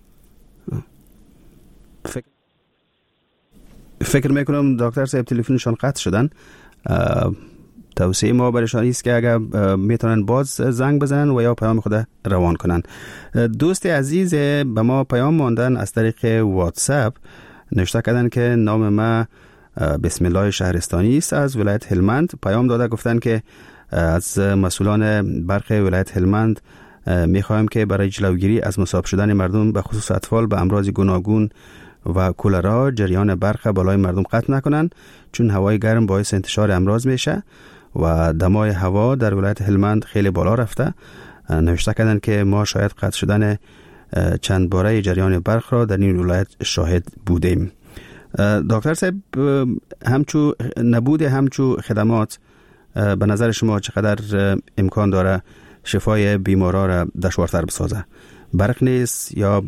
فکر میکنم دکتر صاحب تلفنشان قطع شدن. توصیه ما برشان است که اگر میتونن باز زنگ بزنن و یا پیام خود روان کنن. دوست عزیز به ما پیام ماندن از طریق واتساپ، نوشته کردن که نام ما بسم الله شهرستانی است از ولایت هلمند. پیام داده گفتن که از مسئولان برخی ولایت هلمند میخوایم که برای جلوگیری از مصاب شدن مردم به خصوص اطفال به امراض گوناگون و کولرا جریان برق بالای مردم قطع نکنن، چون هوای گرم باعث انتشار امراض میشه و دمای هوا در ولایت هلمند خیلی بالا رفته. نوشته کردن که ما شاید قطع شدن چند باره جریان برق را در این ولایت شاهد بودیم. دکتر صاحب همچو نبود همچو خدمات به نظر شما چقدر امکان داره شفای بیمارا را دشوارتر بسازه؟ برق نیست یا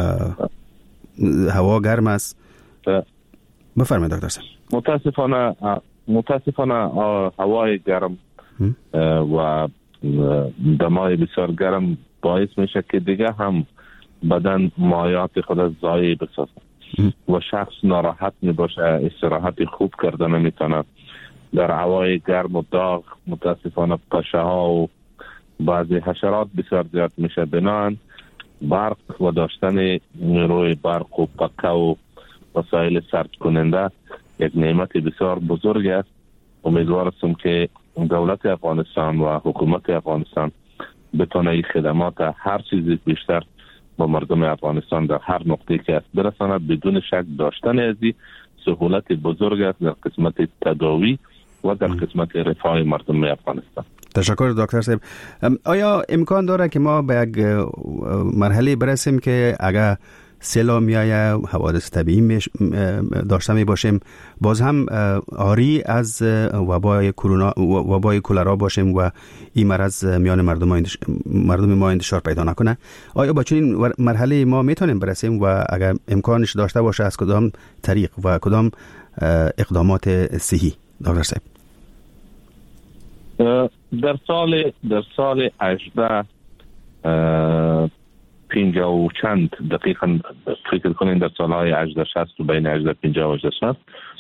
هوا گرم است؟ بفرمایید دکتر صاحب. متاسفانه متاسفانه هوای گرم و دمای بسیار گرم باعث میشه که دیگه هم بدن مایات خود ضایع بسازه و شخص ناراحت می باشه، استراحت خوب کرده نمیتونه. در هوای گرم و داغ متاسفانه پشه ها و بعضی حشرات بسیار زیاد میشه. بنان برق و داشتن روی برق و پکه و وسایل سرد کننده یک نعمت بسیار بزرگ است. امیدوارم که دولت افغانستان و حکومت افغانستان بتونه این خدمات هر چیزی بیشتر با مردم افغانستان در هر نقطه که است برساند. بدون شک داشتن ازی سهولت بزرگ است در قسمت تداوی و در قسمت رفاه مردم افغانستان. تشکر دکتر صاحب. آیا امکان داره که ما به یک مرحله برسیم که اگر سیل میایه، حوادث طبیعی داشته می باشیم، باز هم آری از وبای کرونا وبای کولرا باشیم و این مرض میان مردم ما مردم ما انتشار پیدا نکنه؟ آیا با چنین مرحله ما میتونیم برسیم و اگر امکانش داشته باشه از کدام طریق و کدام اقدامات صحی دکتر صاحب؟ در سال در سال هجده پنجاه و چند دقیقاً فکر کنین در سالهای هجده شصت و بین هجده پنجاه و هجده شصت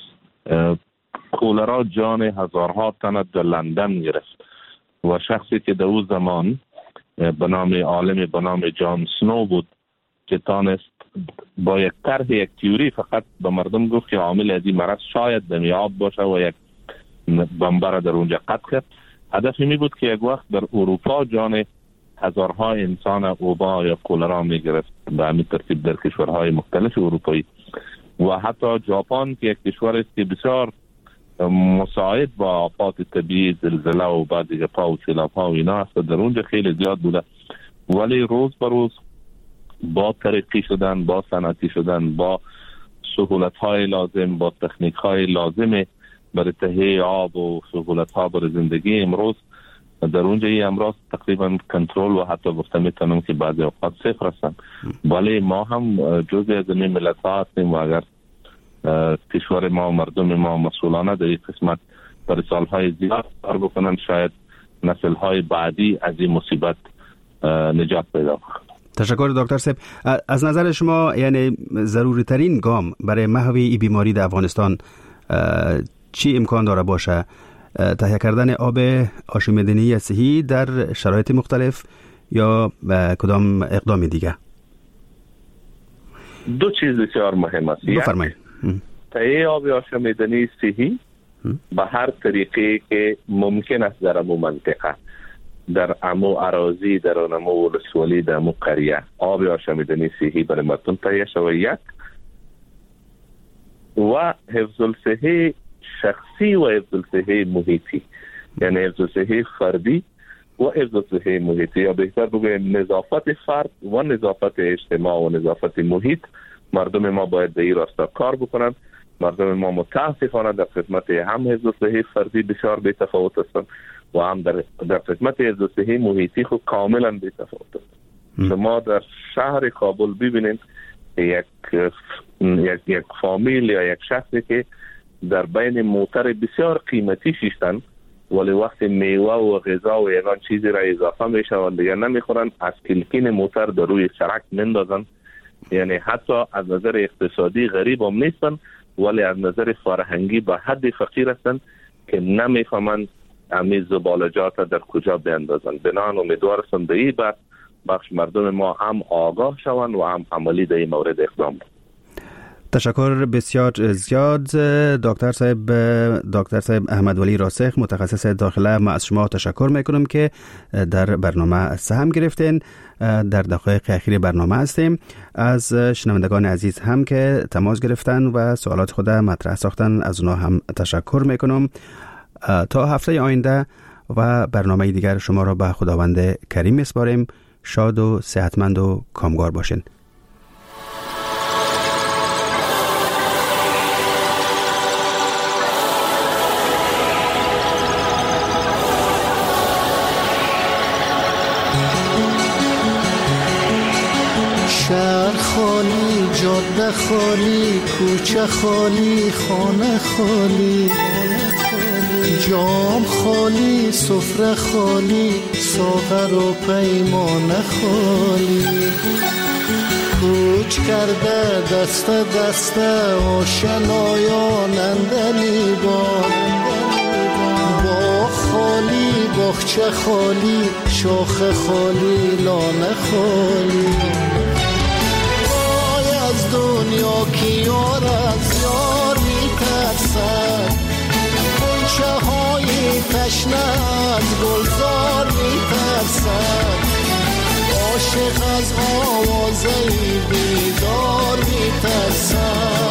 کولرا جان هزارها تن در لندن گرفت و شخصی که در اون زمان به نام عالم به نام جان سنو بود که تانست با یک طرح یک تیوری فقط به مردم گفت که عامل از این مرض شاید دمی آب باشه و یک بمبر در اونجا قطع کرد. هدف می بود که یک وقت در اروپا جان هزارها انسان وبا یا کولرا می گرفت به همین ترتیب در کشورهای مختلف اروپایی و حتی ژاپن که یک کشور است که بسیار مساعد با آفات طبیعی، زلزله و بعد دیگه پا و چلاپا و اینا است، در اونجا خیلی زیاد بوده، ولی روز به روز با ترقی شدن، با صنعتی شدن، با سهولت های لازم، با تکنیک های لازم برای تهیه آب و سهولت ها برای زندگی امروز در اونجا این امراض تقریبا کنترل و حتی گفته میتونم که بعضی اوقات صفر هستن، ولی ما هم جزء از این ملت ها هستیم و اگر کشور ما و مردم ما مسئولانه در این قسمت برای سالهای زیاد کار بکنن شاید نسل های بعدی از این مصیبت نجات پیدا کنند. تشکر دکتر صاحب. از نظر شما یعنی ضروری ترین گام برای محو این بیماری در افغانستان چی امکان داره باشه؟ تهیه کردن آب آشامیدنی صحی در شرایط مختلف یا کدام اقدام دیگه؟ دو چیز بسیار مهم است. بفرمایید. تهیه آب آشامیدنی صحی به هر طریقی که ممکن است در امو منطقه، در امو اراضی، در امو ولسوالی، در امو قریه آب آشامیدنی صحی برای مردم تهیه شود یک، و حفظ الصحه شخصی و حفظ الصحه محیطی، یعنی حفظ الصحه فردی و حفظ الصحه محیطی، یا بهتر بگویم نظافت فرد و نظافت اجتماع و نظافت محیط. مردم ما باید در این راستا کار بکنند. مردم ما متاسفانه در خدمت هم حفظ الصحه فردی بسیار بی تفاوت هستند و هم در در خدمت حفظ الصحه محیطی خود کاملا بی تفاوت هستند. شما در شهر کابل ببینید یک یک یک فامیل یا یک شخصی که در بین موتر بسیار قیمتی شیشتن، ولی وقت میوه و غذا و یگان چیزی را اضافه میشوند دیگر نمیخورن، از کلکین موتر در روی سرک مندازن. یعنی حتی از نظر اقتصادی غریب هم نیستن، ولی از نظر فرهنگی به حد فقیر هستن که نمیفهمند امی زبالجات در کجا بیندازن. بنان امیدوار هستم در این بخش بخش مردم ما هم آگاه شوند و هم عملی در این مورد اقدام کنند. تشکر بسیار زیاد دکتر صاحب. دکتر صاحب احمد ولی راسخ، متخصص داخله، ما از شما تشکر میکنم که در برنامه سهم گرفتین. در دقایق اخیر برنامه هستیم. از شنوندگان عزیز هم که تماس گرفتن و سوالات خود مطرح ساختن از اونا هم تشکر میکنم. تا هفته آینده و برنامه دیگر شما را به خداوند کریم میسپاریم. شاد و صحتمند و کامگار باشین. شهر خالی، جاده خالی، کوچه خالی، خانه خالی، جام خالی، سفره خالی، ساغر و پیمانه خالی. کوچ کرده دست دست آشنایان اندلی بار، باغ خالی، باغچه خالی، شاخ خالی، لانه خالی. از دنیا کی یار از یار میترسد، غنچه های تشنه از گلزار میترسد، عاشق از آوازه بیدار میترسد،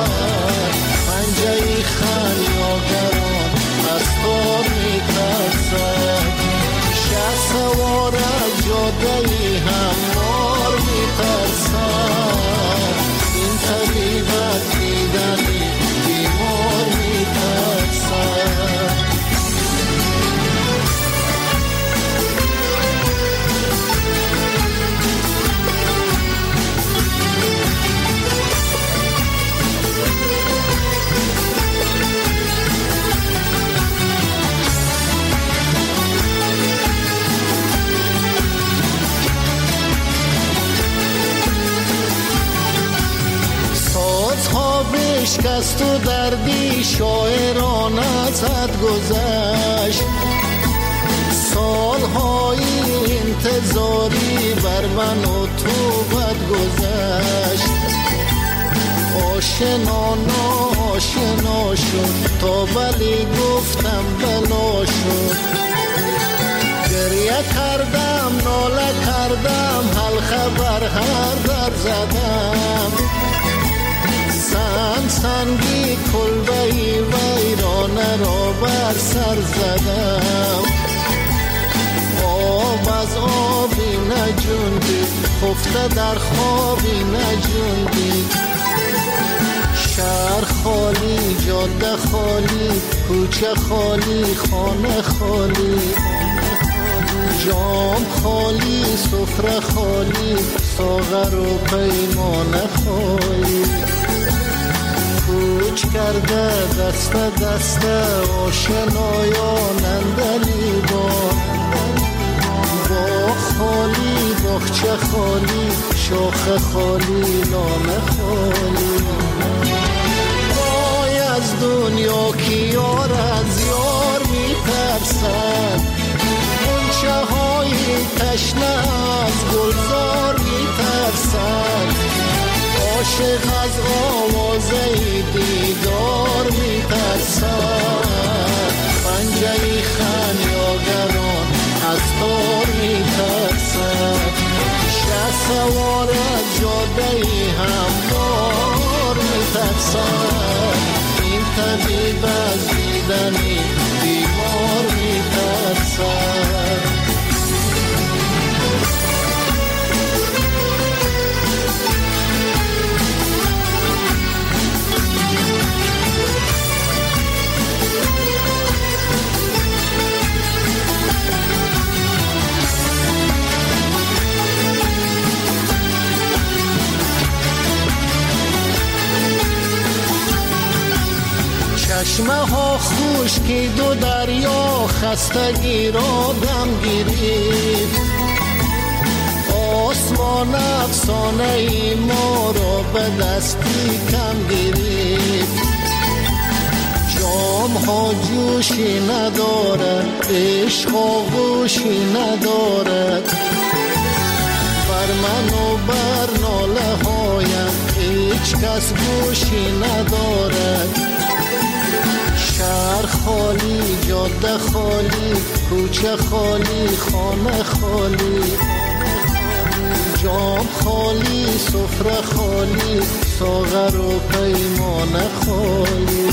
پنجه خلیاگران از تار میترسد. شکست و دردی شاعرانه زد گذشت، سالهای انتظاری بر من و تو بد گذشت. آشنا ناشنا شد تا ولی گفتم بلا شد. گریه کردم ناله کردم حال خبر هر در زدم، سنگ سنگی کلبهی ویرانه را بر سر زدم. آب از آبی نجوندی خفته در خوابی نجوندی، شهر خالی جاده خالی کوچه خالی خانه خالی، جام خالی سفره خالی ساغر و پیمانه خالی. کوچ کرده دست دست آشنایان اندلی با، باغ خالی باغچه خالی شاخه خالی لانه خالی. وای از دنیا که یار از یار می ترسد، غنچه های تشنه از گلزار می ترسد، عاشق از آوازه دیدار می ترسد، پنجه خمیاگران از تار می ترسد، شه سوار از جاده هموار می ترسد، این طبیب از دیدنی بیمار می ترسد. چشمه ها خشکی دو دریا خستگی را دم گیرید، آسمان افسانه ای ما را به دستی کم گیرید، جام ها جوشی ندارد عشق آغوشی ندارد، بر من و بر ناله هایم هیچ کس گوشی ندارد، شهر خالی جاده خالی کوچه خالی خانه خالی، جام خالی سفره خالی ساغر و پیمانه خالی.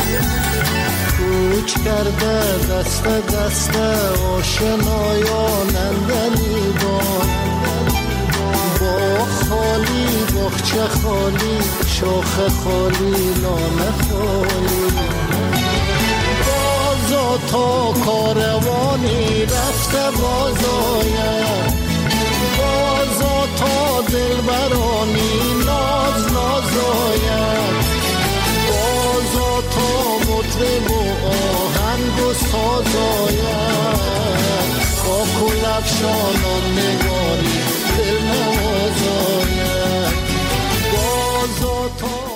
کوچ کرده دست دست آشنایان اندلی بان، باغ خالی باغچه خالی شاخه خالی لانه خالی. بازا تا کاروانی رفته باز آید، بازا تا دلبرانی ناز ناز آید، بازا تا مطرب و آهنگ و ساز آید، با کل افشانان